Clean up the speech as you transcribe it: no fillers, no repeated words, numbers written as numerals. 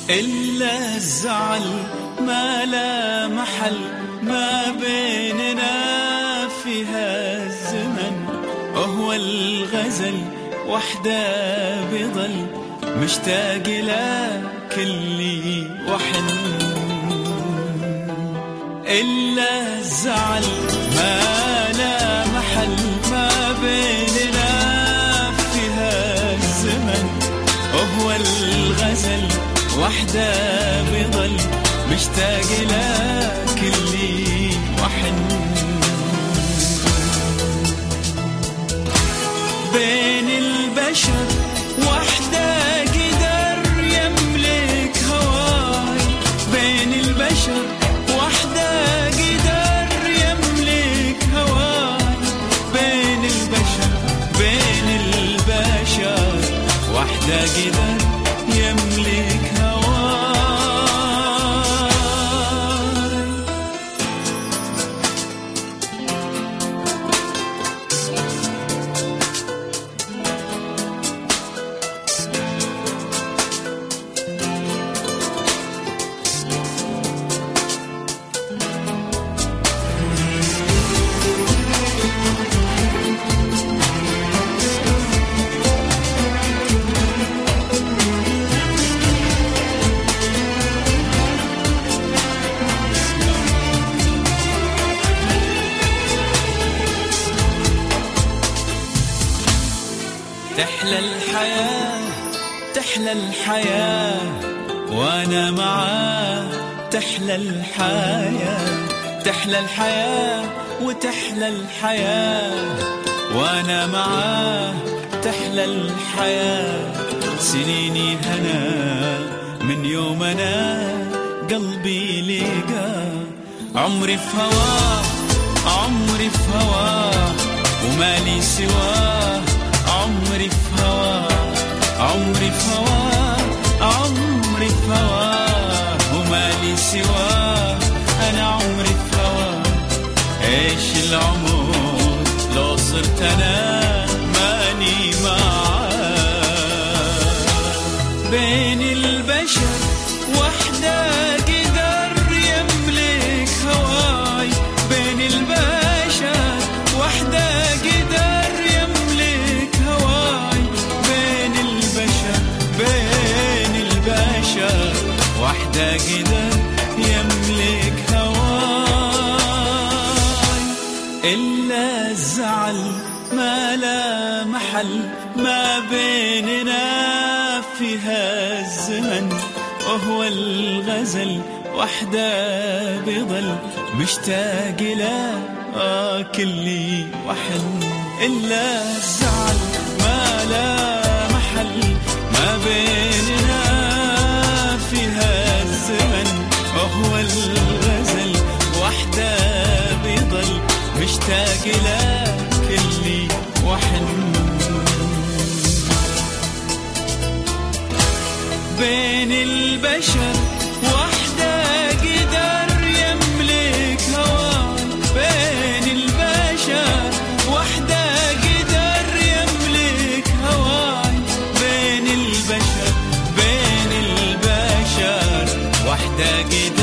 إلا الزعل ما لا محل ما بيننا في هالزمن، وهو الغزل وحده بضل مشتاق لك اللي وحن. إلا الزعل ما لا محل ما بيننا في هالزمن، وهو الغزل وحده بضل مشتاق لك اللي وحن. بين البشر وحده قدر يملك هواي، بين البشر وحده قدر يملك هواي، بين البشر وحده قدر يملك هواي. تحلى الحياة تحلى الحياة وأنا معاه، تحلى الحياة تحلى الحياة وتحلى الحياة وأنا معاه، تحلى الحياة. سنيني هنا من يوم أنا قلبي لقى، عمري في هواه عمري في هواه ومالي سواه، عمري في هواه عمري في هواه عمري في هواه ومالي سواه، أنا عمري في هواه. إيش العمر لو صرت أنا ماني معاه. بين البشر وحده قدر يملك هواي، بين البشر وحده قدر يملك هواي، بين البشر وحده قدر يملك هواي. إلا الزعل ما لا محل ما بيننا في هالزمن، وهو الغزل وحده بضل مشتاق لك اللي وحن. إلا الزعل ما لا محل ما بيننا في هالزمن، وهو الغزل وحده بضل مشتاق لك اللي وحن. بين البشر وحده قدر يملك هواي، بين البشر وحده قدر يملك هواي، بين البشر وحده قدر